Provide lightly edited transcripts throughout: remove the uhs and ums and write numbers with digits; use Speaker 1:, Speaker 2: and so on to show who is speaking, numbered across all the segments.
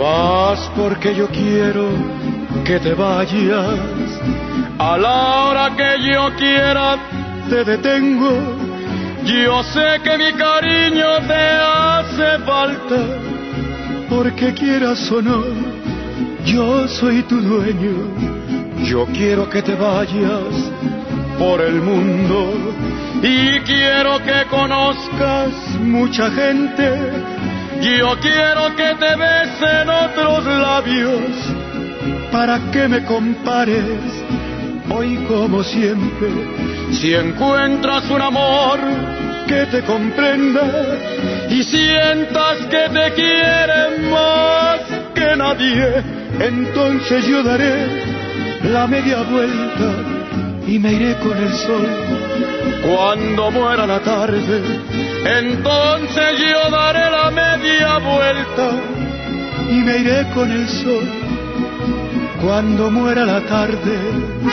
Speaker 1: vas porque yo quiero que te vayas. A la hora que yo quiera te detengo. Yo sé que mi cariño te hace falta, porque quieras o no, yo soy tu dueño. Yo quiero que te vayas por el mundo y quiero que conozcas mucha gente. Yo quiero que te besen otros labios para que me compares hoy como siempre. Si encuentras un amor que te comprenda y sientas que te quiere más que nadie, entonces yo daré la media vuelta y me iré con el sol. Cuando muera la tarde, entonces yo daré la media vuelta y me iré con el sol. Cuando muera la tarde.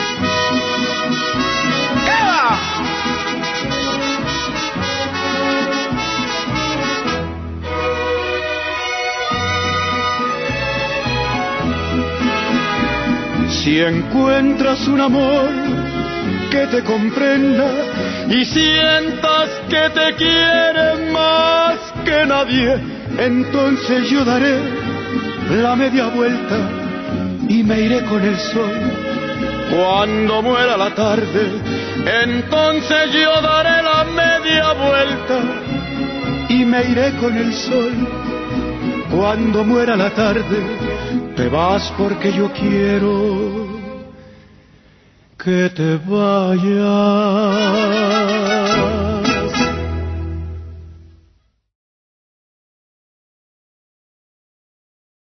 Speaker 1: Si encuentras un amor que te comprenda y sientas que te quiere más que nadie, entonces yo daré la media vuelta y me iré con el sol. Cuando muera la tarde, entonces yo daré la media vuelta y me iré con el sol. Cuando muera la tarde, te vas porque yo quiero que te vayas.